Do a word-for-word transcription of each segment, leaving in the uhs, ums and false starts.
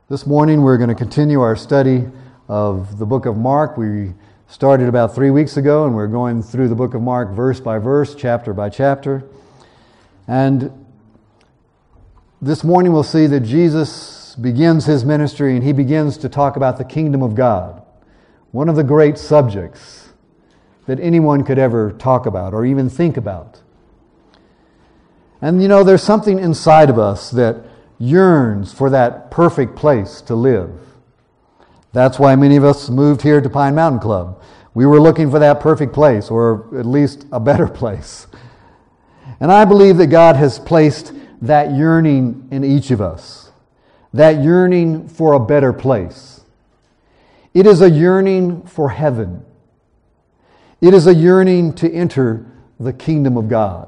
This morning we're going to continue our study of the book of Mark. We started about three weeks ago and we're going through the book of Mark verse by verse, chapter by chapter. And this morning we'll see that Jesus begins his ministry and he begins to talk about the kingdom of God. One of the great subjects that anyone could ever talk about or even think about. And you know, there's something inside of us that yearns for that perfect place to live. That's why many of us moved here to Pine Mountain Club. We were looking for that perfect place, or at least a better place. And I believe that God has placed that yearning in each of us. That yearning for a better place. It is a yearning for heaven. It is a yearning to enter the kingdom of God.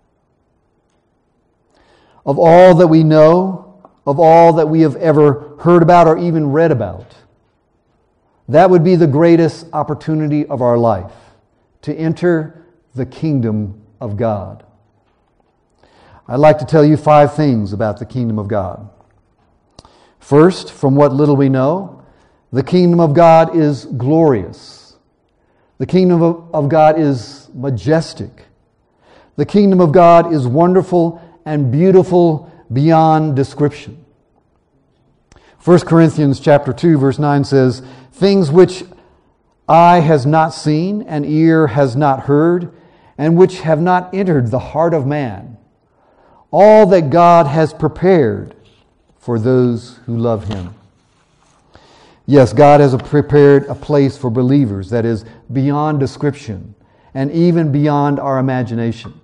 Of all that we know, of all that we have ever heard about or even read about, that would be the greatest opportunity of our life, to enter the kingdom of God. I'd like to tell you five things about the kingdom of God. First, from what little we know, the kingdom of God is glorious. The kingdom of God is majestic. The kingdom of God is wonderful and beautiful beyond description. First Corinthians chapter two verse nine says, "Things which eye has not seen and ear has not heard, and which have not entered the heart of man, all that God has prepared for those who love Him." Yes, God has prepared a place for believers that is beyond description and even beyond our imagination.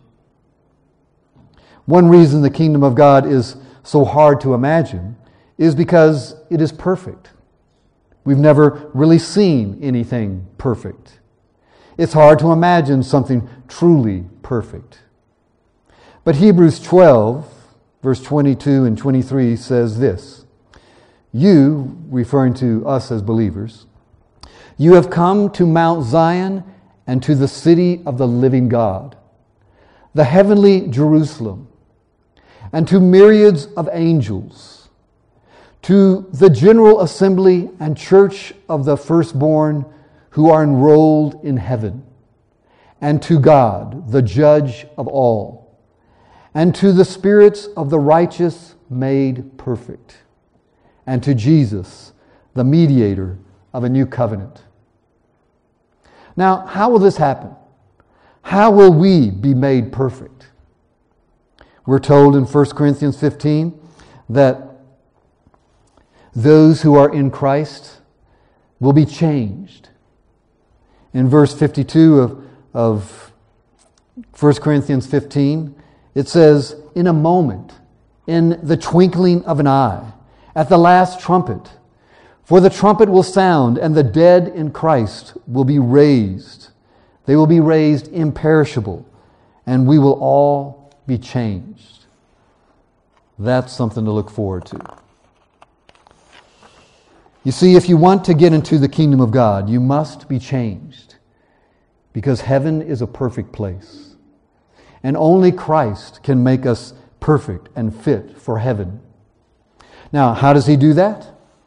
One reason the kingdom of God is so hard to imagine is because it is perfect. We've never really seen anything perfect. It's hard to imagine something truly perfect. But Hebrews twelve, verse twenty-two and twenty-three says this, "You," referring to us as believers, "you have come to Mount Zion and to the city of the living God, the heavenly Jerusalem, and to myriads of angels, to the general assembly and church of the firstborn who are enrolled in heaven, and to God, the judge of all, and to the spirits of the righteous made perfect, and to Jesus, the mediator of a new covenant." Now, how will this happen? How will we be made perfect? We're told in First Corinthians fifteen that those who are in Christ will be changed. In verse fifty-two of, of First Corinthians fifteen, it says, "In a moment, in the twinkling of an eye, at the last trumpet, for the trumpet will sound, and the dead in Christ will be raised. They will be raised imperishable, and we will all be changed." That's something to look forward to. You see, if you want to get into the kingdom of God, you must be changed, because heaven is a perfect place. And only Christ can make us perfect and fit for heaven. Now, how does He do that?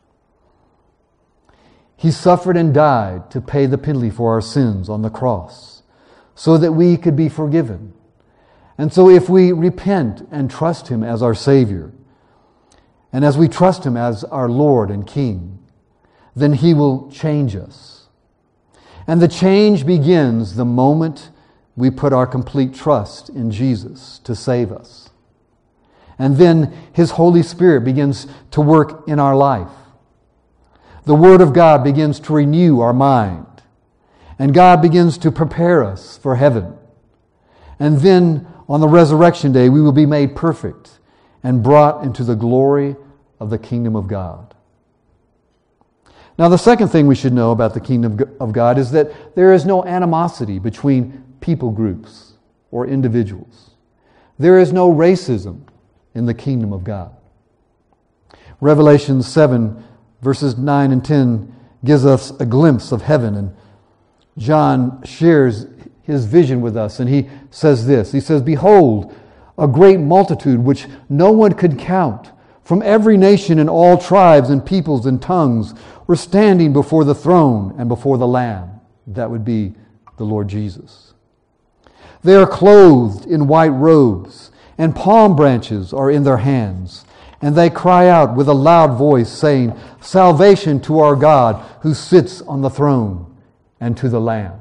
He suffered and died to pay the penalty for our sins on the cross, so that we could be forgiven. And so if we repent and trust Him as our Savior, and as we trust Him as our Lord and King, then He will change us. And the change begins the moment we put our complete trust in Jesus to save us. And then His Holy Spirit begins to work in our life. The Word of God begins to renew our mind. And God begins to prepare us for heaven. And then on the resurrection day, we will be made perfect and brought into the glory of the kingdom of God. Now, the second thing we should know about the kingdom of God is that there is no animosity between people groups or individuals. There is no racism in the kingdom of God. Revelation seven, verses nine and ten gives us a glimpse of heaven, and John shares his vision with us, and he says this. He says, "Behold, a great multitude which no one could count, from every nation and all tribes and peoples and tongues were standing before the throne and before the Lamb. That would be the Lord Jesus. They are clothed in white robes, and palm branches are in their hands. And they cry out with a loud voice, saying, "Salvation to our God who sits on the throne and to the Lamb."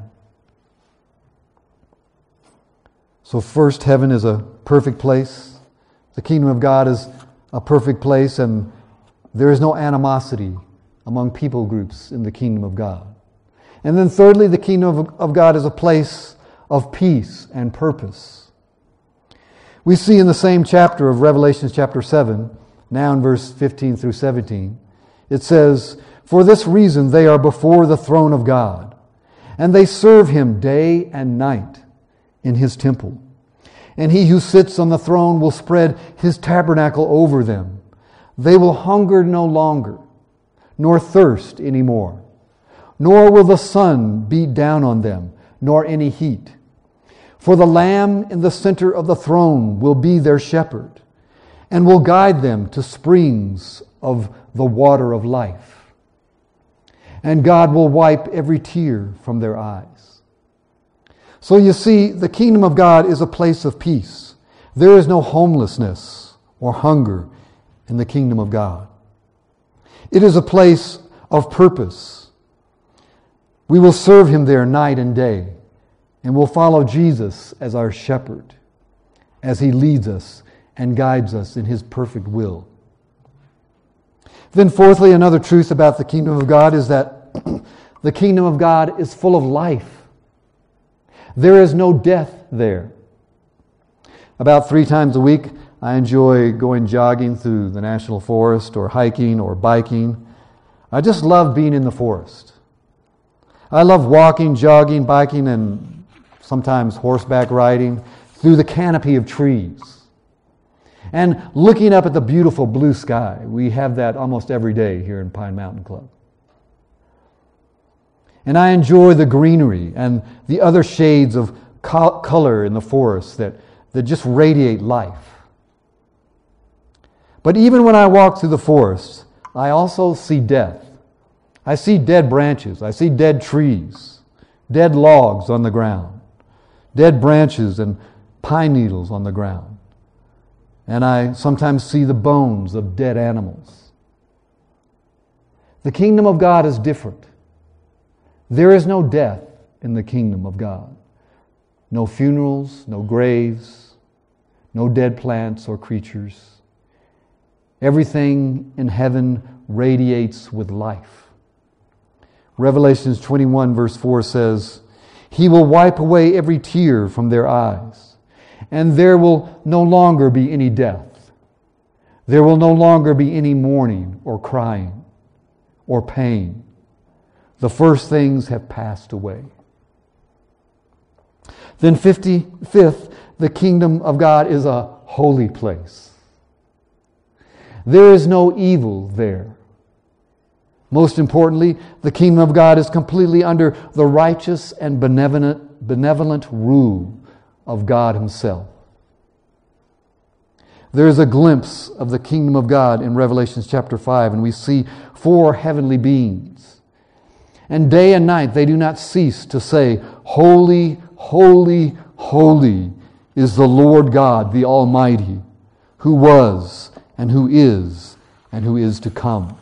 So first, heaven is a perfect place. The kingdom of God is a perfect place, and there is no animosity among people groups in the kingdom of God. And then thirdly, the kingdom of God is a place of peace and purpose. We see in the same chapter of Revelation chapter seven, now in verse fifteen through seventeen, it says, "For this reason they are before the throne of God, and they serve Him day and night in His temple. And He who sits on the throne will spread His tabernacle over them. They will hunger no longer, nor thirst any more, nor will the sun beat down on them, nor any heat. For the Lamb in the center of the throne will be their shepherd, and will guide them to springs of the water of life. And God will wipe every tear from their eyes." So you see, the kingdom of God is a place of peace. There is no homelessness or hunger in the kingdom of God. It is a place of purpose. We will serve Him there night and day, and we'll follow Jesus as our shepherd, as He leads us and guides us in His perfect will. Then fourthly, another truth about the kingdom of God is that the kingdom of God is full of life. There is no death there. About three times a week, I enjoy going jogging through the national forest or hiking or biking. I just love being in the forest. I love walking, jogging, biking, and sometimes horseback riding through the canopy of trees. And looking up at the beautiful blue sky. We have that almost every day here in Pine Mountain Club. And I enjoy the greenery and the other shades of co- color in the forest that, that just radiate life. But even when I walk through the forest, I also see death. I see dead branches. I see dead trees, dead logs on the ground, dead branches and pine needles on the ground. And I sometimes see the bones of dead animals. The kingdom of God is different. There is no death in the kingdom of God. No funerals, no graves, no dead plants or creatures. Everything in heaven radiates with life. Revelation twenty-one verse four says, "He will wipe away every tear from their eyes, and there will no longer be any death. There will no longer be any mourning or crying or pain. The first things have passed away." Then fifty-fifth, the kingdom of God is a holy place. There is no evil there. Most importantly, the kingdom of God is completely under the righteous and benevolent, benevolent rule of God Himself. There is a glimpse of the kingdom of God in Revelation chapter five, and we see four heavenly beings. And day and night they do not cease to say, "Holy, holy, holy is the Lord God, the Almighty, who was and who is and who is to come."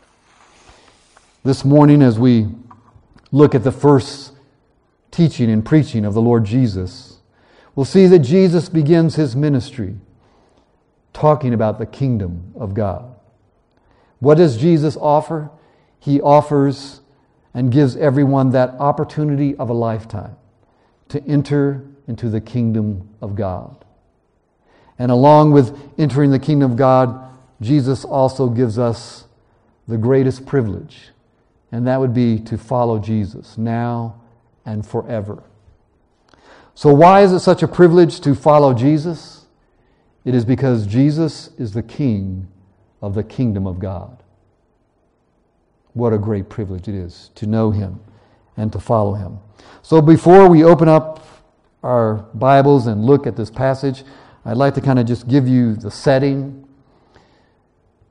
This morning, as we look at the first teaching and preaching of the Lord Jesus, we'll see that Jesus begins His ministry talking about the kingdom of God. What does Jesus offer? He offers and gives everyone that opportunity of a lifetime to enter into the kingdom of God. And along with entering the kingdom of God, Jesus also gives us the greatest privilege, and that would be to follow Jesus now and forever. So why is it such a privilege to follow Jesus? It is because Jesus is the King of the kingdom of God. What a great privilege it is to know Him and to follow Him. So before we open up our Bibles and look at this passage, I'd like to kind of just give you the setting.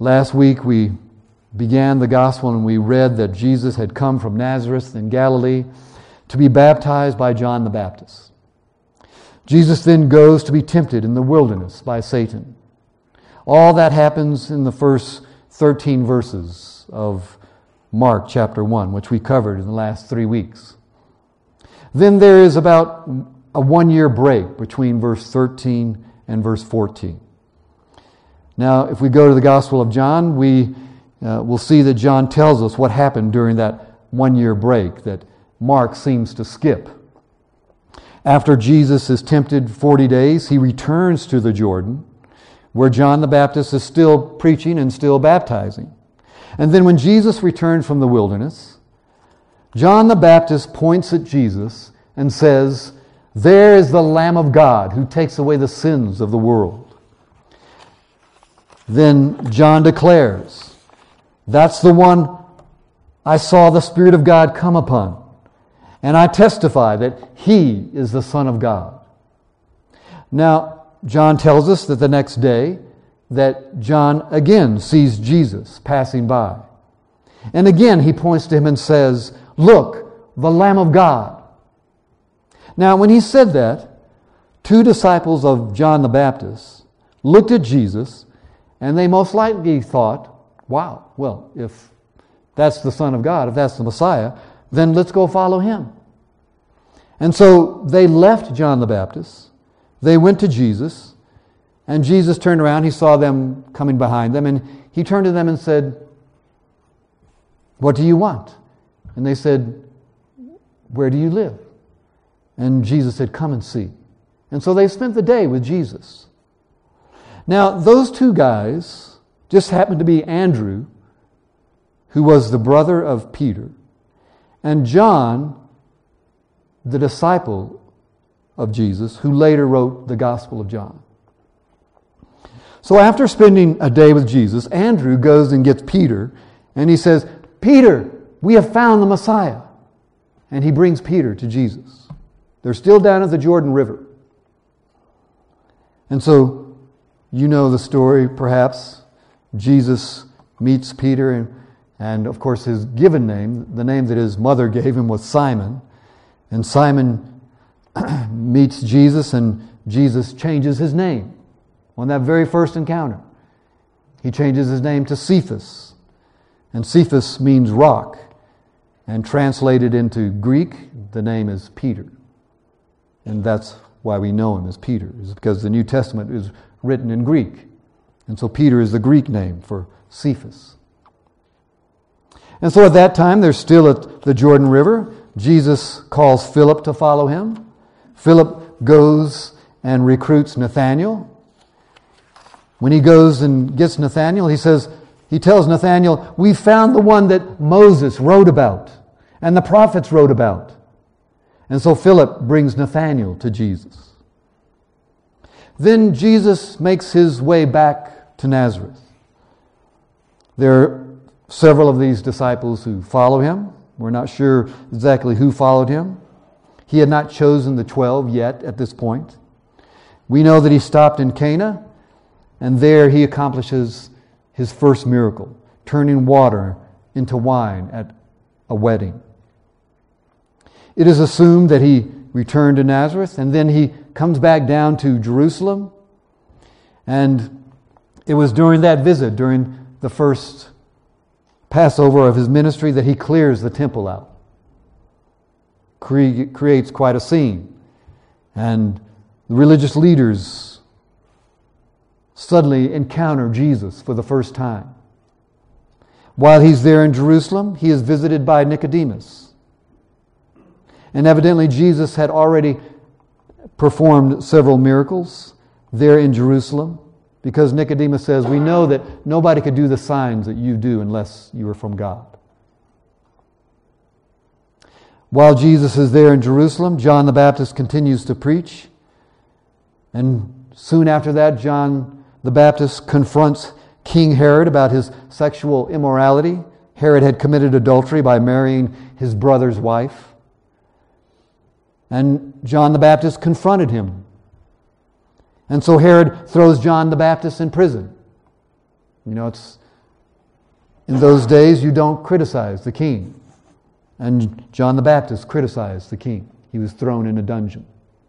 Last week we began the gospel and we read that Jesus had come from Nazareth in Galilee to be baptized by John the Baptist. Jesus then goes to be tempted in the wilderness by Satan. All that happens in the first thirteen verses of Mark chapter one, which we covered in the last three weeks. Then there is about a one-year break between verse thirteen and verse fourteen. Now, if we go to the Gospel of John, we uh, will see that John tells us what happened during that one-year break that Mark seems to skip. After Jesus is tempted forty days, he returns to the Jordan, where John the Baptist is still preaching and still baptizing. And then when Jesus returned from the wilderness, John the Baptist points at Jesus and says, "There is the Lamb of God who takes away the sins of the world." Then John declares, "That's the one I saw the Spirit of God come upon, and I testify that He is the Son of God." Now, John tells us that the next day that John again sees Jesus passing by. And again he points to him and says, "Look, the Lamb of God." Now, when he said that, two disciples of John the Baptist looked at Jesus, and they most likely thought, wow, well, if that's the Son of God, if that's the Messiah, then let's go follow Him. And so they left John the Baptist, they went to Jesus, and Jesus turned around, he saw them coming behind them, and he turned to them and said, "What do you want?" And they said, "Where do you live?" And Jesus said, "Come and see." And so they spent the day with Jesus. Now, those two guys just happened to be Andrew, who was the brother of Peter, and John, the disciple of Jesus, who later wrote the Gospel of John. So after spending a day with Jesus, Andrew goes and gets Peter, and he says, "Peter, we have found the Messiah." And he brings Peter to Jesus. They're still down at the Jordan River. And so, you know the story, perhaps. Jesus meets Peter, and, and of course his given name, the name that his mother gave him, was Simon. And Simon meets Jesus, and Jesus changes his name on that very first encounter. He changes his name to Cephas. And Cephas means rock. And translated into Greek, the name is Peter. And that's why we know him as Peter, is because the New Testament is written in Greek. And so Peter is the Greek name for Cephas. And so at that time, they're still at the Jordan River. Jesus calls Philip to follow him. Philip goes and recruits Nathanael. When he goes and gets Nathanael, he says, he tells Nathanael, "We found the one that Moses wrote about and the prophets wrote about." And so Philip brings Nathanael to Jesus. Then Jesus makes his way back to Nazareth. There are several of these disciples who follow him. We're not sure exactly who followed him. He had not chosen the twelve yet at this point. We know that he stopped in Cana, and there he accomplishes his first miracle, turning water into wine at a wedding. It is assumed that he returned to Nazareth, and then he comes back down to Jerusalem. And it was during that visit, during the first Passover of his ministry, that he clears the temple out. Cre- creates quite a scene. And the religious leaders suddenly encounter Jesus for the first time. While he's there in Jerusalem, he is visited by Nicodemus. And evidently Jesus had already performed several miracles there in Jerusalem, because Nicodemus says, "We know that nobody could do the signs that you do unless you are from God." While Jesus is there in Jerusalem, John the Baptist continues to preach. And soon after that, John the Baptist confronts King Herod about his sexual immorality. Herod had committed adultery by marrying his brother's wife. And John the Baptist confronted him. And so Herod throws John the Baptist in prison. You know, it's In those days, you don't criticize the king. And John the Baptist criticized the king. He was thrown in a dungeon.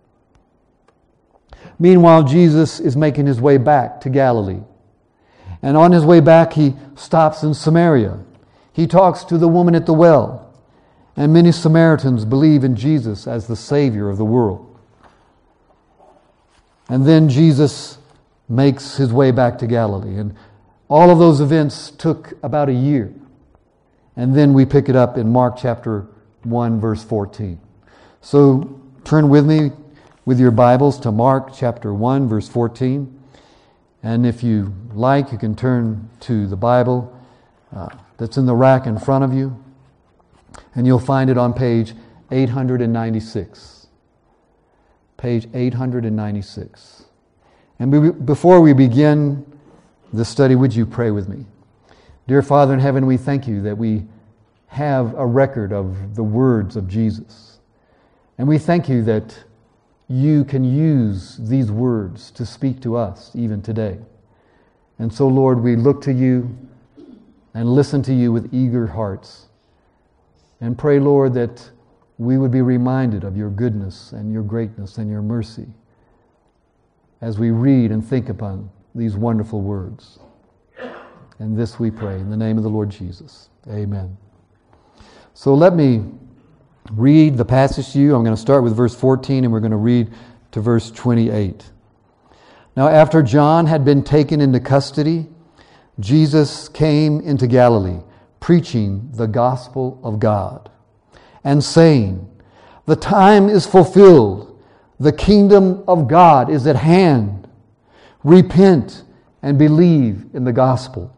Meanwhile, Jesus is making his way back to Galilee. And on his way back, he stops in Samaria. He talks to the woman at the well. And many Samaritans believe in Jesus as the Savior of the world. And then Jesus makes his way back to Galilee. And all of those events took about a year. And then we pick it up in Mark chapter one, verse fourteen. So turn with me with your Bibles to Mark chapter one, verse fourteen. And if you like, you can turn to the Bible uh, that's in the rack in front of you. And you'll find it on page eight hundred ninety-six. Page eight hundred ninety-six. And be- before we begin the study, would you pray with me? Dear Father in heaven, we thank you that we have a record of the words of Jesus. And we thank you that you can use these words to speak to us even today. And so, Lord, we look to you and listen to you with eager hearts. And pray, Lord, that we would be reminded of your goodness and your greatness and your mercy as we read and think upon these wonderful words. And this we pray in the name of the Lord Jesus. Amen. So let me read the passage to you. I'm going to start with verse fourteen and we're going to read to verse twenty-eight. Now after John had been taken into custody, Jesus came into Galilee, preaching the gospel of God, and saying, "The time is fulfilled, the kingdom of God is at hand. Repent and believe in the gospel."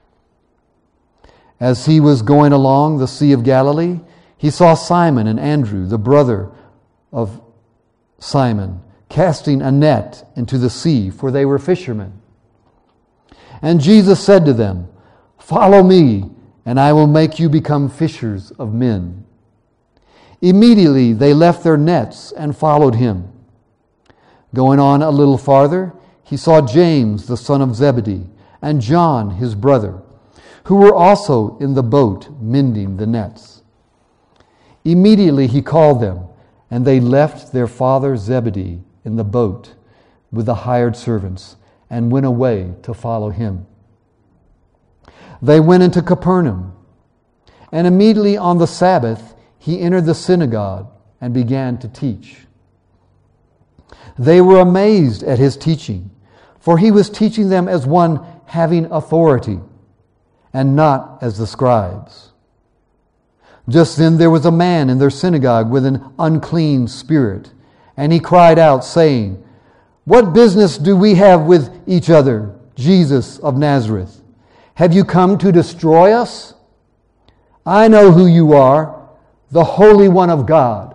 As he was going along the Sea of Galilee, he saw Simon and Andrew, the brother of Simon, casting a net into the sea, for they were fishermen. And Jesus said to them, "Follow me, and I will make you become fishers of men." Immediately they left their nets and followed him. Going on a little farther, he saw James, the son of Zebedee, and John, his brother, who were also in the boat mending the nets. Immediately he called them, and they left their father Zebedee in the boat with the hired servants and went away to follow him. They went into Capernaum, and immediately on the Sabbath he entered the synagogue and began to teach. They were amazed at his teaching, for he was teaching them as one having authority, and not as the scribes. Just then there was a man in their synagogue with an unclean spirit, and he cried out, saying, "What business do we have with each other, Jesus of Nazareth? Have you come to destroy us? I know who you are, the Holy One of God."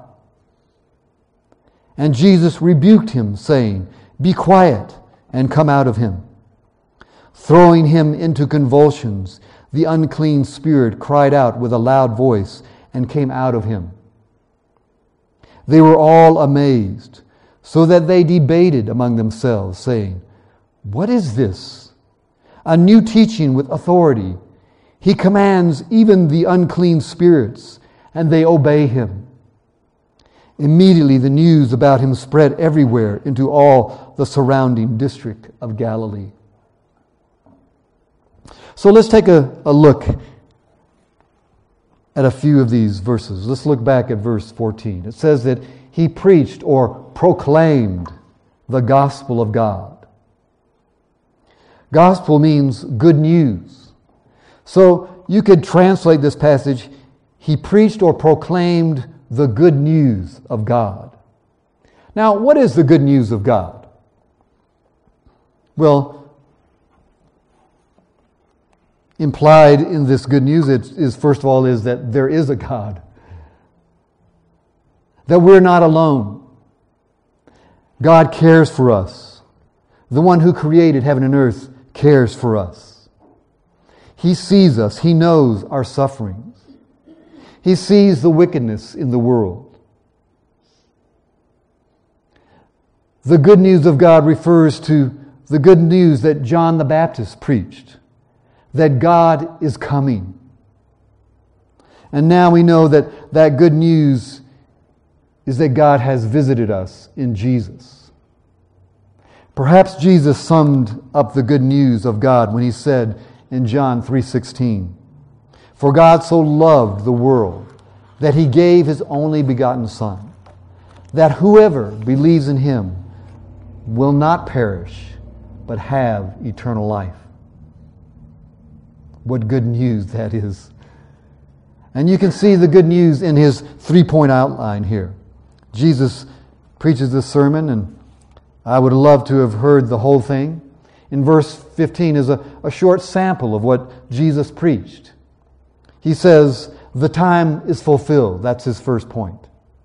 And Jesus rebuked him, saying, "Be quiet, and come out of him." Throwing him into convulsions, the unclean spirit cried out with a loud voice and came out of him. They were all amazed, so that they debated among themselves, saying, "What is this? A new teaching with authority. He commands even the unclean spirits, and they obey him." Immediately the news about him spread everywhere into all the surrounding district of Galilee. So let's take a, a look at a few of these verses. Let's look back at verse fourteen. It says that he preached or proclaimed the gospel of God. Gospel means good news. So you could translate this passage, he preached or proclaimed the good news of God. Now, what is the good news of God? Well, implied in this good news is, is, first of all, is that there is a God. That we're not alone. God cares for us. The one who created heaven and earth cares for us. He sees us. He knows our sufferings. He sees the wickedness in the world. The good news of God refers to the good news that John the Baptist preached. that God is coming. And now we know that that good news is that God has visited us in Jesus. Perhaps Jesus summed up the good news of God when he said in John three sixteen, "For God so loved the world that he gave his only begotten Son, that whoever believes in him will not perish, but have eternal life." What good news that is. And you can see the good news in his three-point outline here. Jesus preaches this sermon, and I would love to have heard the whole thing. In verse fifteen is a, a short sample of what Jesus preached. He says, "The time is fulfilled." That's his first point.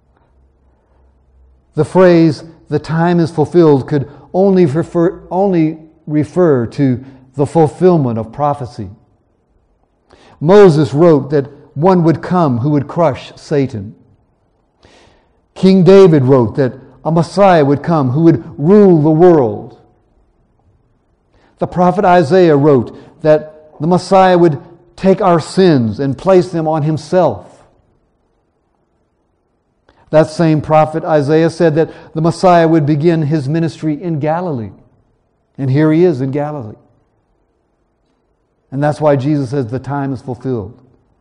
The phrase, "the time is fulfilled," could only refer, only refer to the fulfillment of prophecy. Moses wrote that one would come who would crush Satan. King David wrote that a Messiah would come who would rule the world. The prophet Isaiah wrote that the Messiah would take our sins and place them on himself. That same prophet Isaiah said that the Messiah would begin his ministry in Galilee. And here he is in Galilee. And that's why Jesus says the time is fulfilled.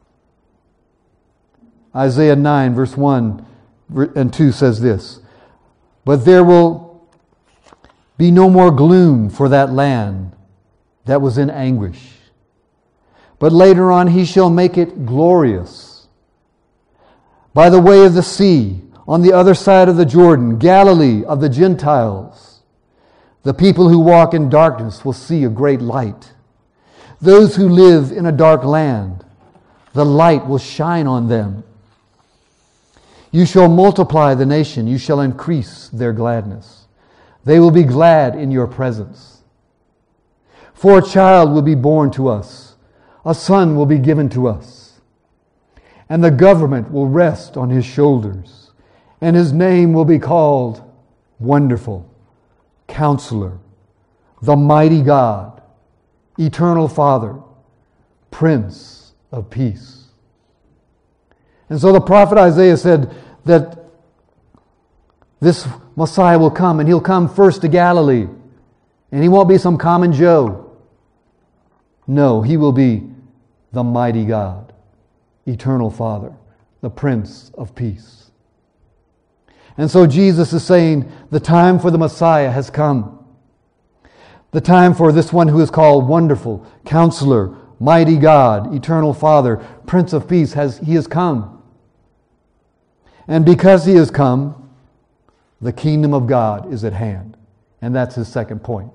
Isaiah nine verse one and two says this, "But there will be no more gloom for that land that was in anguish. But later on he shall make it glorious. By the way of the sea, on the other side of the Jordan, Galilee of the Gentiles, the people who walk in darkness will see a great light. Those who live in a dark land, the light will shine on them. You shall multiply the nation, you shall increase their gladness. They will be glad in your presence. For a child will be born to us, a son will be given to us, and the government will rest on his shoulders, and his name will be called Wonderful, Counselor, the Mighty God, Eternal Father, Prince of Peace." And so the prophet Isaiah said that this Messiah will come, and he'll come first to Galilee, and he won't be some common Joe. No, he will be the mighty God, Eternal Father, the Prince of Peace. And so Jesus is saying the time for the Messiah has come. The time for this one who is called Wonderful, Counselor, Mighty God, Eternal Father, Prince of Peace, has he has come. And because he has come, the kingdom of God is at hand. And that's his second point.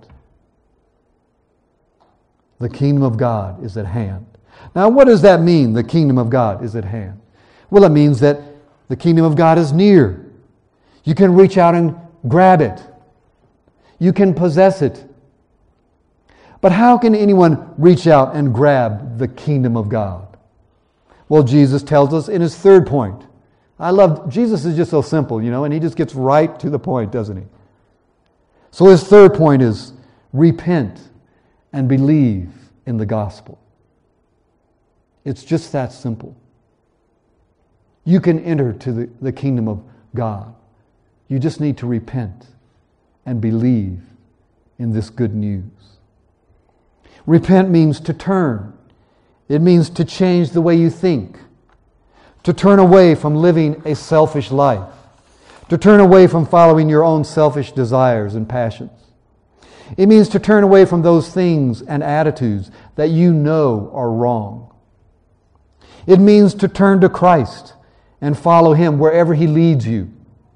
The kingdom of God is at hand. Now, what does that mean, the kingdom of God is at hand? Well, it means that the kingdom of God is near. You can reach out and grab it. You can possess it. But how can anyone reach out and grab the kingdom of God? Well, Jesus tells us in his third point. I love, Jesus is just so simple, you know, and he just gets right to the point, doesn't he? So his third point is repent and believe in the gospel. It's just that simple. You can enter to the, the kingdom of God. You just need to repent and believe in this good news. Repent means to turn. It means to change the way you think. To turn away from living a selfish life. To turn away from following your own selfish desires and passions. It means to turn away from those things and attitudes that you know are wrong. It means to turn to Christ and follow him wherever he leads you.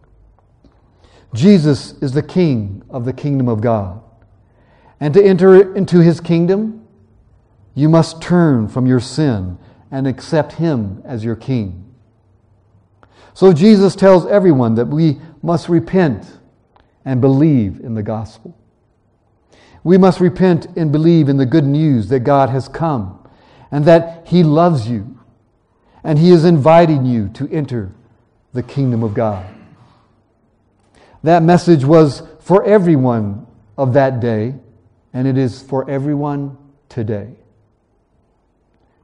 Jesus is the King of the kingdom of God. And to enter into his kingdom, you must turn from your sin and accept him as your king. So Jesus tells everyone that we must repent and believe in the gospel. We must repent and believe in the good news that God has come and that he loves you and he is inviting you to enter the kingdom of God. That message was for everyone of that day, and it is for everyone today.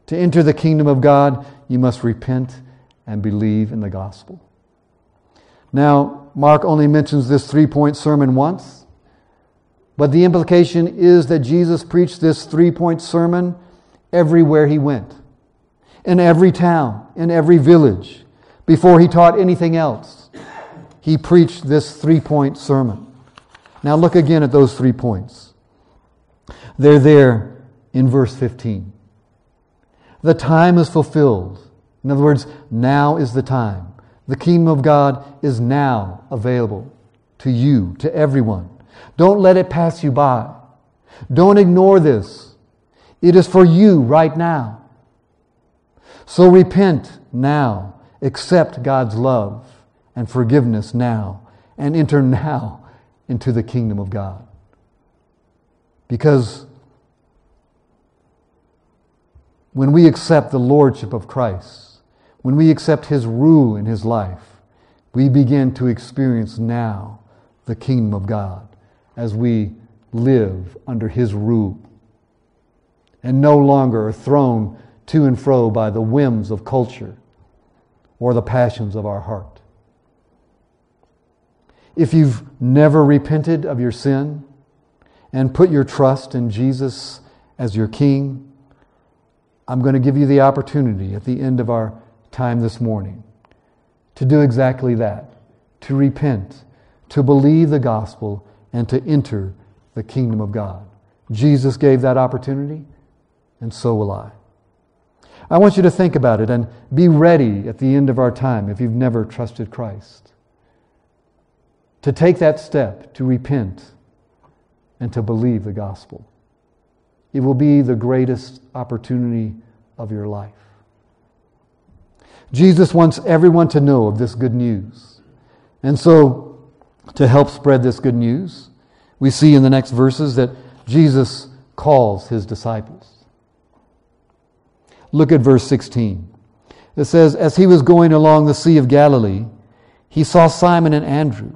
To enter the kingdom of God, you must repent and believe in the gospel. Now, Mark only mentions this three-point sermon once, but the implication is that Jesus preached this three-point sermon everywhere he went, in every town, in every village. Before he taught anything else, he preached this three-point sermon. Now look again at those three points. They're there in verse fifteen. The time is fulfilled. In other words, now is the time. The kingdom of God is now available to you, to everyone. Don't let it pass you by. Don't ignore this. It is for you right now. So repent now. Accept God's love and forgiveness now. And enter now into the kingdom of God. Because when we accept the lordship of Christ, when we accept His rule in His life, we begin to experience now the kingdom of God as we live under His rule and no longer are thrown to and fro by the whims of culture or the passions of our heart. If you've never repented of your sin and put your trust in Jesus as your King, I'm going to give you the opportunity at the end of our time this morning to do exactly that, to repent, to believe the gospel, and to enter the kingdom of God. Jesus gave that opportunity, and so will I. I want you to think about it and be ready at the end of our time, if you've never trusted Christ, to take that step, to repent, and to believe the gospel. It will be the greatest opportunity of your life. Jesus wants everyone to know of this good news. And so, to help spread this good news, we see in the next verses that Jesus calls His disciples. Look at verse sixteen. It says, as He was going along the Sea of Galilee, He saw Simon and Andrew,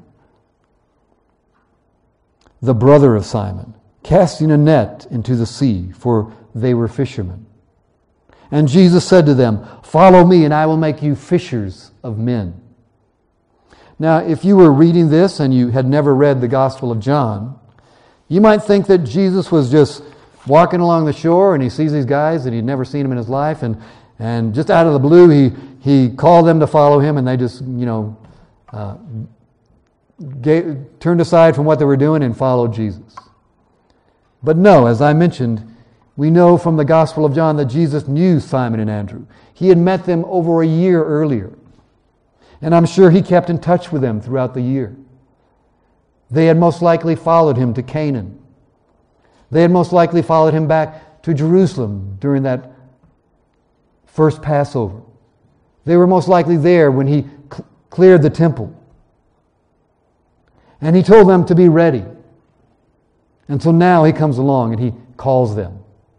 the brother of Simon, casting a net into the sea, for they were fishermen. And Jesus said to them, follow me, and I will make you fishers of men. Now, if you were reading this and you had never read the Gospel of John, you might think that Jesus was just walking along the shore and he sees these guys that he'd never seen them in his life, and, and just out of the blue he, he called them to follow him, and they just, you know, uh, gave, turned aside from what they were doing and followed Jesus. But no, as I mentioned, we know from the Gospel of John that Jesus knew Simon and Andrew. He had met them over a year earlier. And I'm sure He kept in touch with them throughout the year. They had most likely followed Him to Canaan. They had most likely followed Him back to Jerusalem during that first Passover. They were most likely there when He cl- cleared the temple. And He told them to be ready. And so now He comes along and He calls them.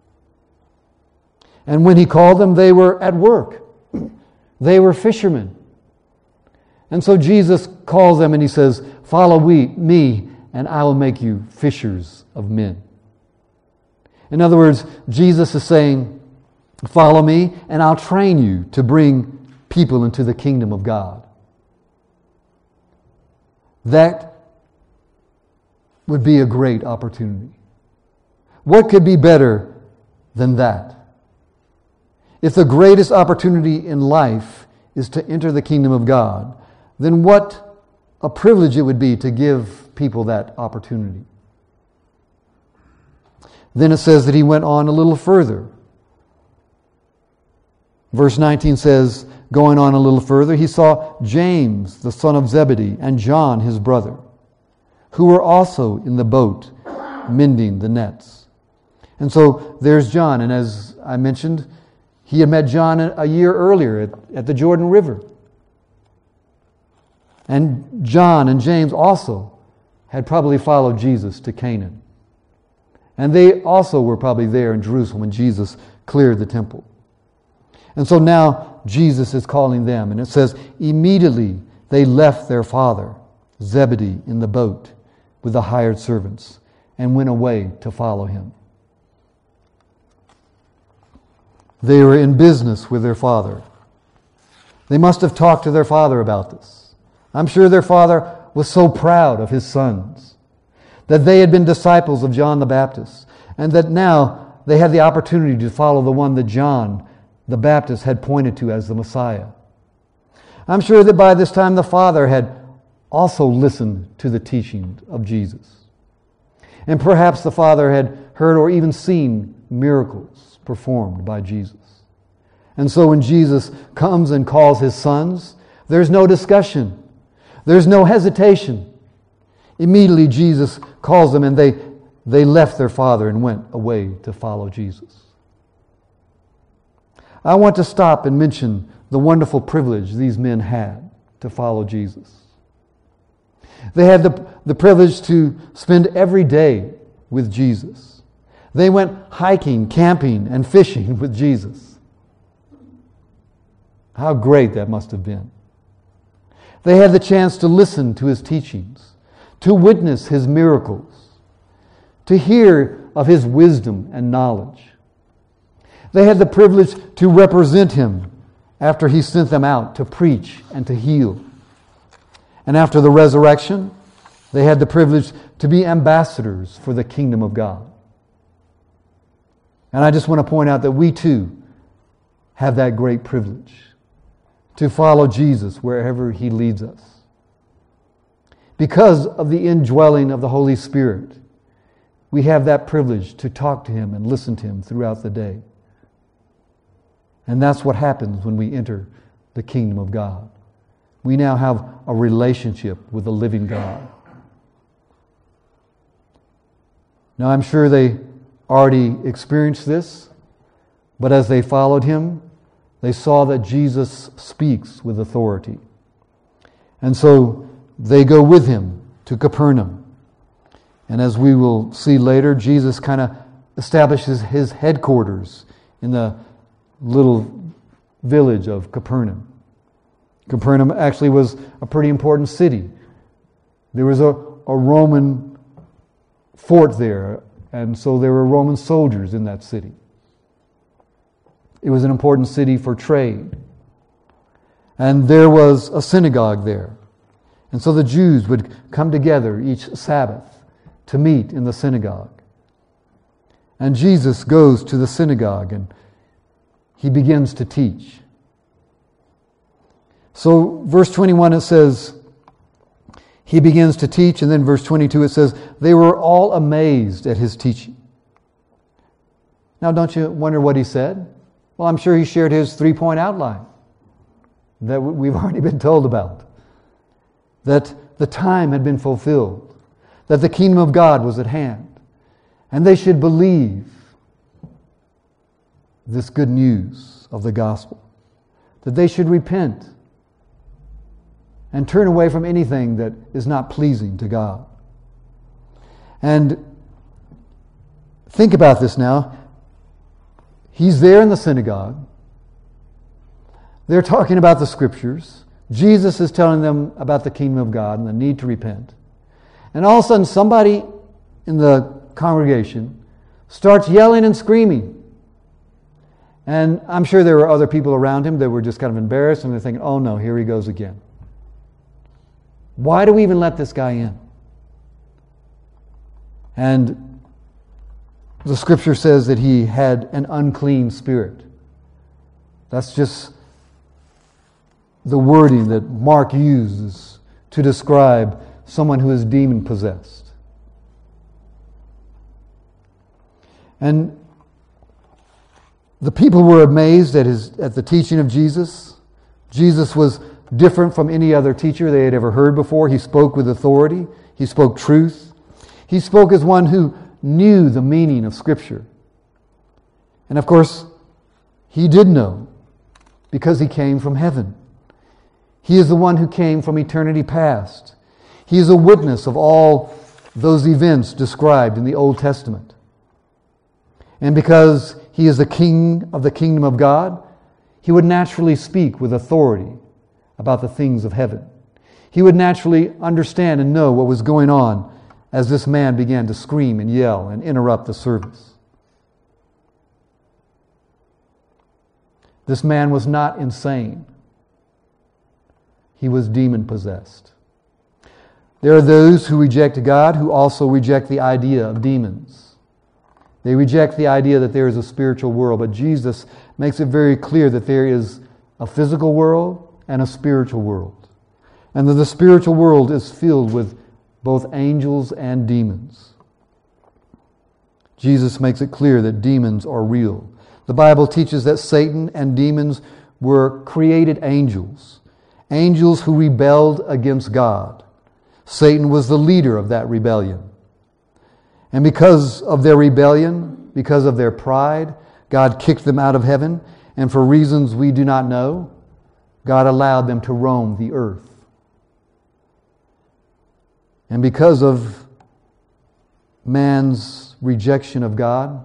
And when He called them, they were at work. They were fishermen. And so Jesus calls them and He says, follow we, me, and I will make you fishers of men. In other words, Jesus is saying, follow me, and I'll train you to bring people into the kingdom of God. That would be a great opportunity. What could be better than that? If the greatest opportunity in life is to enter the kingdom of God, then what a privilege it would be to give people that opportunity. Then it says that He went on a little further. Verse nineteen says, going on a little further, He saw James, the son of Zebedee, and John, his brother, who were also in the boat, mending the nets. And so there's John, and as I mentioned, he had met John a year earlier at, at the Jordan River. And John and James also had probably followed Jesus to Canaan. And they also were probably there in Jerusalem when Jesus cleared the temple. And so now Jesus is calling them. And it says, immediately they left their father, Zebedee, in the boat with the hired servants and went away to follow Him. They were in business with their father. They must have talked to their father about this. I'm sure their father was so proud of his sons, that they had been disciples of John the Baptist, and that now they had the opportunity to follow the one that John the Baptist had pointed to as the Messiah. I'm sure that by this time the father had also listened to the teaching of Jesus. And perhaps the father had heard or even seen miracles performed by Jesus. And so when Jesus comes and calls his sons, there's no discussion. There's no hesitation. Immediately Jesus calls them, and they, they left their father and went away to follow Jesus. I want to stop and mention the wonderful privilege these men had to follow Jesus. They had the, the privilege to spend every day with Jesus. They went hiking, camping, and fishing with Jesus. How great that must have been. They had the chance to listen to his teachings, to witness his miracles, to hear of his wisdom and knowledge. They had the privilege to represent him after he sent them out to preach and to heal. And after the resurrection, they had the privilege to be ambassadors for the kingdom of God. And I just want to point out that we too have that great privilege to follow Jesus wherever he leads us. Because of the indwelling of the Holy Spirit, we have that privilege to talk to him and listen to him throughout the day. And that's what happens when we enter the kingdom of God. We now have a relationship with the living God. Now I'm sure they already experienced this, but as they followed him, they saw that Jesus speaks with authority. And so they go with him to Capernaum. And as we will see later, Jesus kind of establishes his headquarters in the little village of Capernaum. Capernaum actually was a pretty important city. There was a, a Roman fort there, and so there were Roman soldiers in that city. It was an important city for trade. And there was a synagogue there. And so the Jews would come together each Sabbath to meet in the synagogue. And Jesus goes to the synagogue and he begins to teach. So verse twenty-one it says, he begins to teach, and then verse twenty-two it says, they were all amazed at his teaching. Now don't you wonder what he said? Well, I'm sure he shared his three-point outline that we've already been told about. That the time had been fulfilled. That the kingdom of God was at hand. And they should believe this good news of the gospel. That they should repent and turn away from anything that is not pleasing to God. And think about this now. He's there in the synagogue. They're talking about the scriptures. Jesus is telling them about the kingdom of God and the need to repent. And all of a sudden somebody in the congregation starts yelling and screaming. And I'm sure there were other people around him that were just kind of embarrassed and they're thinking, oh no, here he goes again. Why do we even let this guy in? And the scripture says that he had an unclean spirit. That's just the wording that Mark uses to describe someone who is demon-possessed. And the people were amazed at his at the teaching of Jesus. Jesus was different from any other teacher they had ever heard before. He spoke with authority. He spoke truth. He spoke as one who knew the meaning of Scripture. And of course, he did know because he came from heaven. He is the one who came from eternity past. He is a witness of all those events described in the Old Testament. And because he is the king of the kingdom of God, he would naturally speak with authority about the things of heaven. He would naturally understand and know what was going on as this man began to scream and yell and interrupt the service. This man was not insane. He was demon-possessed. There are those who reject God who also reject the idea of demons. They reject the idea that there is a spiritual world, but Jesus makes it very clear that there is a physical world and a spiritual world, and that the spiritual world is filled with both angels and demons. Jesus makes it clear that demons are real. The Bible teaches that Satan and demons were created angels, angels who rebelled against God. Satan was the leader of that rebellion. And because of their rebellion, because of their pride, God kicked them out of heaven, and for reasons we do not know, God allowed them to roam the earth. And because of man's rejection of God,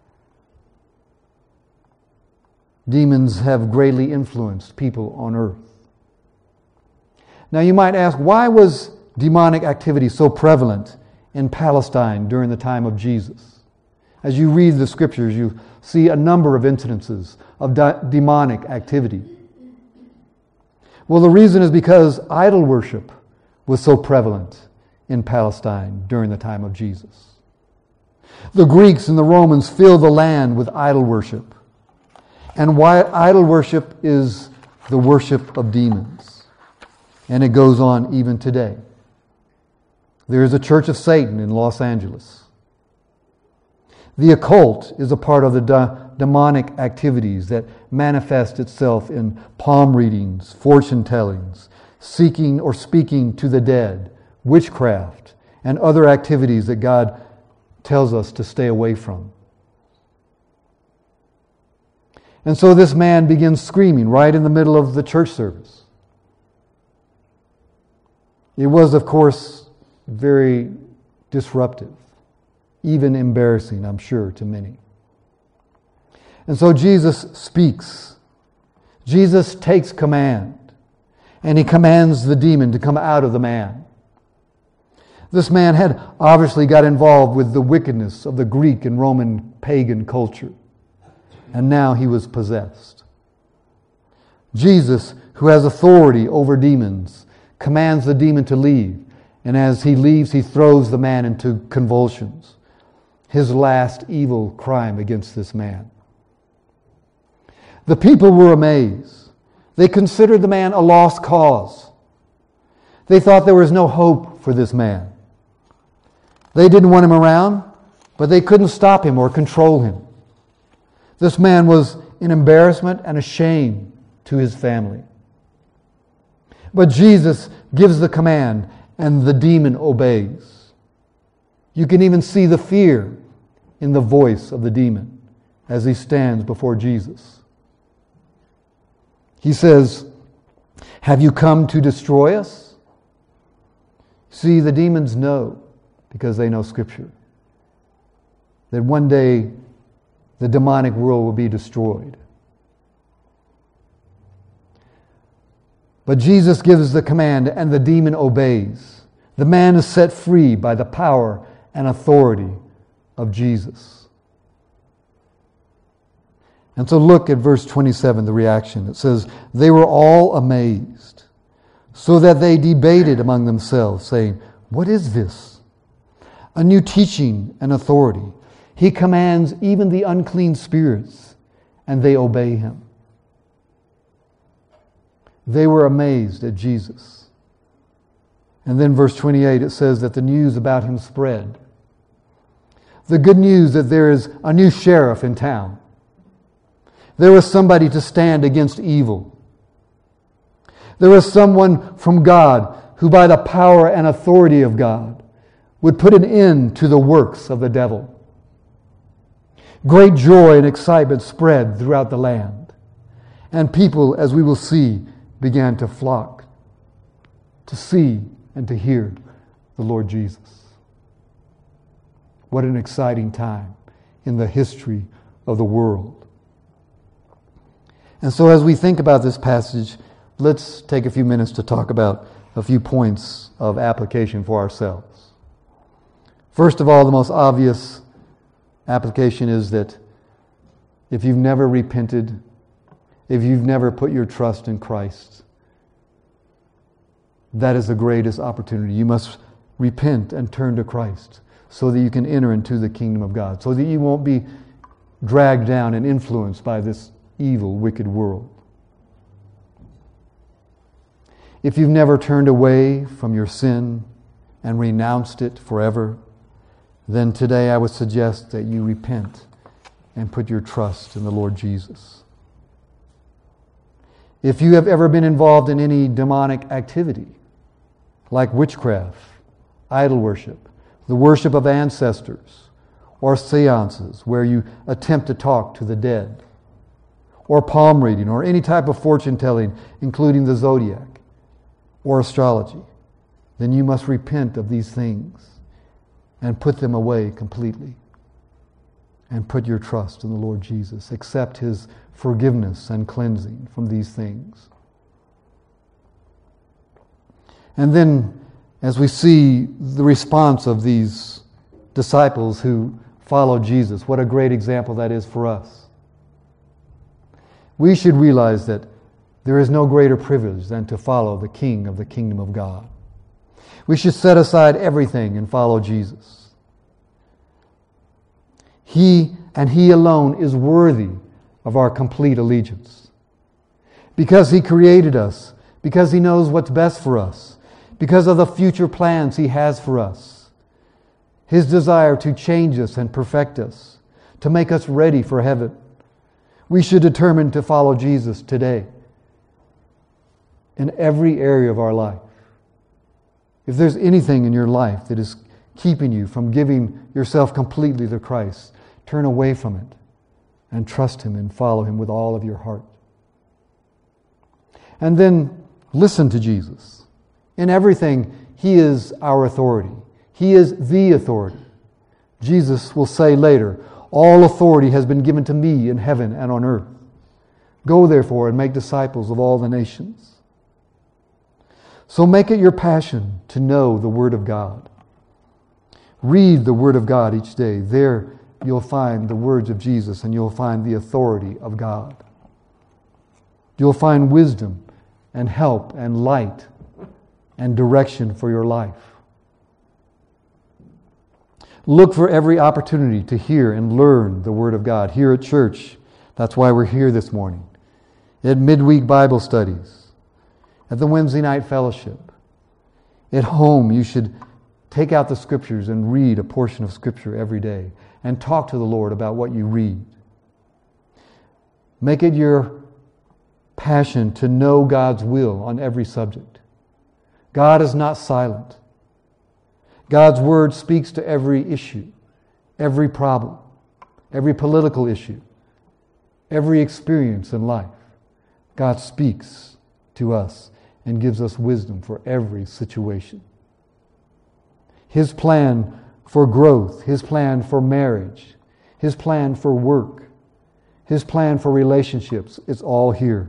demons have greatly influenced people on earth. Now you might ask, why was demonic activity so prevalent in Palestine during the time of Jesus? As you read the scriptures, you see a number of incidences of de- demonic activity. Well, the reason is because idol worship was so prevalent in Palestine during the time of Jesus. The Greeks and the Romans filled the land with idol worship. And why idol worship is the worship of demons. And it goes on even today. There is a Church of Satan in Los Angeles. The occult is a part of the de- demonic activities that manifest itself in palm readings, fortune tellings, seeking or speaking to the dead, witchcraft, and other activities that God tells us to stay away from. And so this man begins screaming right in the middle of the church service. It was, of course, very disruptive, even embarrassing, I'm sure, to many. And so Jesus speaks. Jesus takes command, and he commands the demon to come out of the man. This man had obviously got involved with the wickedness of the Greek and Roman pagan culture, and now he was possessed. Jesus, who has authority over demons, commands the demon to leave, and as he leaves, he throws the man into convulsions. His last evil crime against this man. The people were amazed. They considered the man a lost cause. They thought there was no hope for this man. They didn't want him around, but they couldn't stop him or control him. This man was an embarrassment and a shame to his family. But Jesus gives the command, and the demon obeys. You can even see the fear in the voice of the demon as he stands before Jesus. He says, "Have you come to destroy us?" See, the demons know, because they know Scripture, that one day the demonic world will be destroyed. But Jesus gives the command and the demon obeys. The man is set free by the power and authority of Jesus. And so look at verse twenty-seven, the reaction. It says, "They were all amazed, so that they debated among themselves, saying, 'What is this? A new teaching and authority. He commands even the unclean spirits, and they obey him.'" They were amazed at Jesus. And then verse twenty-eight, it says that the news about him spread. The good news that there is a new sheriff in town. There was somebody to stand against evil. There was someone from God who, by the power and authority of God, would put an end to the works of the devil. Great joy and excitement spread throughout the land. And people, as we will see, began to flock to see and to hear the Lord Jesus. What an exciting time in the history of the world. And so as we think about this passage, let's take a few minutes to talk about a few points of application for ourselves. First of all, the most obvious application is that if you've never repented if you've never put your trust in Christ, that is the greatest opportunity. You must repent and turn to Christ so that you can enter into the kingdom of God, so that you won't be dragged down and influenced by this evil, wicked world. If you've never turned away from your sin and renounced it forever, then today I would suggest that you repent and put your trust in the Lord Jesus. If you have ever been involved in any demonic activity, like witchcraft, idol worship, the worship of ancestors, or seances where you attempt to talk to the dead, or palm reading, or any type of fortune telling, including the zodiac, or astrology, then you must repent of these things and put them away completely. And put your trust in the Lord Jesus. Accept His forgiveness and cleansing from these things. And then, as we see the response of these disciples who followed Jesus, what a great example that is for us. We should realize that there is no greater privilege than to follow the King of the kingdom of God. We should set aside everything and follow Jesus. He and He alone is worthy of our complete allegiance. Because He created us, because He knows what's best for us, because of the future plans He has for us, His desire to change us and perfect us, to make us ready for heaven, we should determine to follow Jesus today in every area of our life. If there's anything in your life that is keeping you from giving yourself completely to Christ, turn away from it and trust Him and follow Him with all of your heart. And then listen to Jesus. In everything, He is our authority. He is the authority. Jesus will say later, all authority has been given to me in heaven and on earth. Go therefore and make disciples of all the nations. So make it your passion to know the Word of God. Read the Word of God each day. There you'll find the words of Jesus and you'll find the authority of God. You'll find wisdom and help and light and direction for your life. Look for every opportunity to hear and learn the Word of God here at church. That's why we're here this morning. At midweek Bible studies. At the Wednesday night fellowship. At home, you should take out the Scriptures and read a portion of Scripture every day. And talk to the Lord about what you read. Make it your passion to know God's will on every subject. God is not silent. God's Word speaks to every issue, every problem, every political issue, every experience in life. God speaks to us and gives us wisdom for every situation. His plan for growth, His plan for marriage, His plan for work, His plan for relationships, it's all here.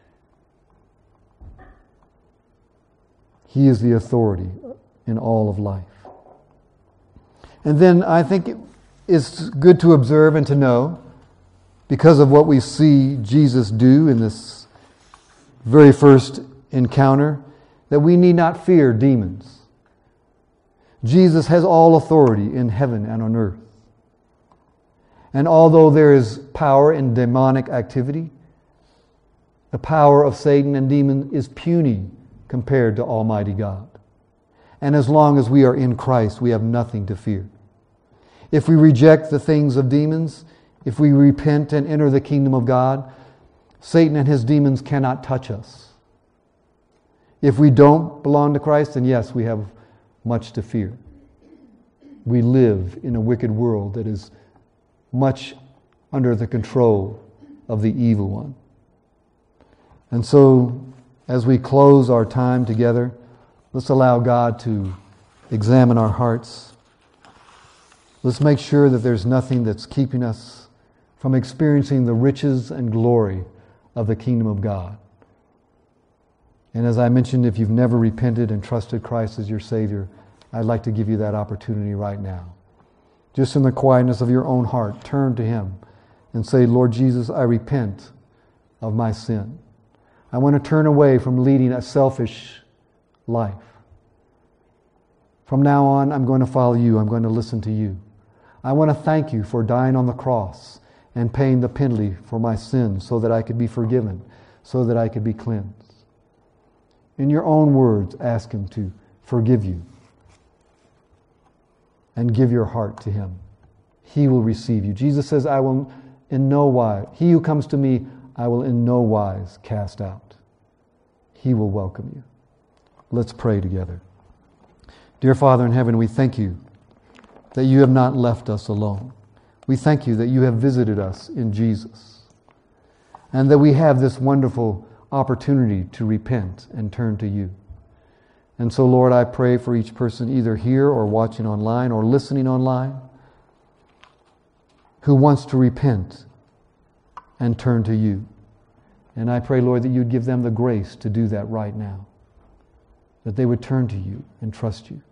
He is the authority in all of life. And then I think it's good to observe and to know, because of what we see Jesus do in this very first encounter, that we need not fear demons. Jesus has all authority in heaven and on earth. And although there is power in demonic activity, the power of Satan and demon is puny compared to Almighty God. And as long as we are in Christ, we have nothing to fear. If we reject the things of demons, if we repent and enter the kingdom of God, Satan and his demons cannot touch us. If we don't belong to Christ, then yes, we have much to fear. We live in a wicked world that is much under the control of the evil one. And so, as we close our time together, let's allow God to examine our hearts. Let's make sure that there's nothing that's keeping us from experiencing the riches and glory of the kingdom of God. And as I mentioned, if you've never repented and trusted Christ as your Savior, I'd like to give you that opportunity right now. Just in the quietness of your own heart, turn to Him and say, Lord Jesus, I repent of my sin. I want to turn away from leading a selfish life. From now on, I'm going to follow you. I'm going to listen to you. I want to thank you for dying on the cross and paying the penalty for my sins so that I could be forgiven, so that I could be cleansed. In your own words, ask Him to forgive you and give your heart to Him. He will receive you. Jesus says, I will in no wise, he who comes to me, I will in no wise cast out. He will welcome you. Let's pray together. Dear Father in heaven, we thank you that you have not left us alone. We thank you that you have visited us in Jesus, and that we have this wonderful opportunity to repent and turn to you. And so, Lord, I pray for each person either here or watching online or listening online who wants to repent and turn to you. And I pray, Lord, that you'd give them the grace to do that right now, that they would turn to you and trust you.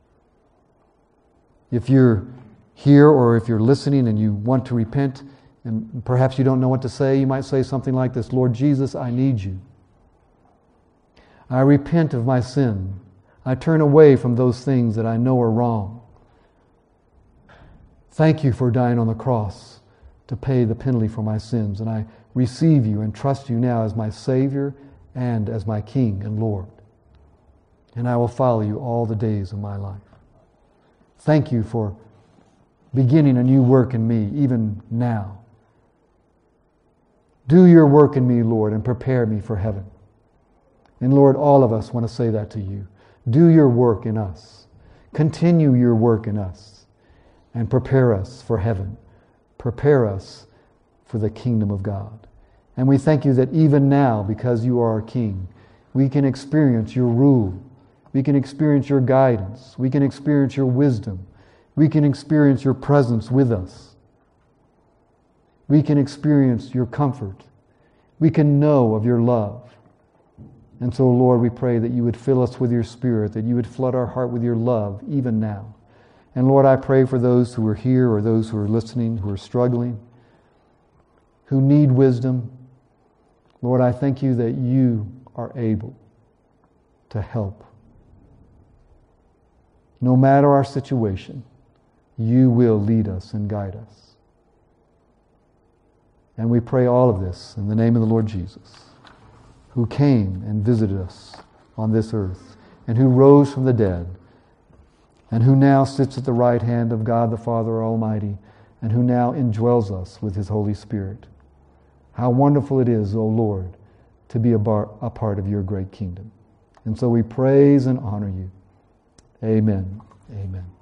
If you're here or if you're listening and you want to repent and perhaps you don't know what to say, you might say something like this: Lord Jesus, I need you. I repent of my sin. I turn away from those things that I know are wrong. Thank you for dying on the cross to pay the penalty for my sins, and I receive you and trust you now as my Savior and as my King and Lord. And I will follow you all the days of my life. Thank you for beginning a new work in me, even now. Do your work in me, Lord, and prepare me for heaven. And Lord, all of us want to say that to you. Do your work in us. Continue your work in us. And prepare us for heaven. Prepare us for the kingdom of God. And we thank you that even now, because you are our King, we can experience your rule. We can experience your guidance. We can experience your wisdom. We can experience your presence with us. We can experience your comfort. We can know of your love. And so, Lord, we pray that you would fill us with your Spirit, that you would flood our heart with your love, even now. And Lord, I pray for those who are here or those who are listening, who are struggling, who need wisdom. Lord, I thank you that you are able to help. No matter our situation, you will lead us and guide us. And we pray all of this in the name of the Lord Jesus, who came and visited us on this earth, and who rose from the dead, and who now sits at the right hand of God the Father Almighty, and who now indwells us with His Holy Spirit. How wonderful it is, O Lord, to be a, bar, a part of your great kingdom. And so we praise and honor you. Amen. Amen.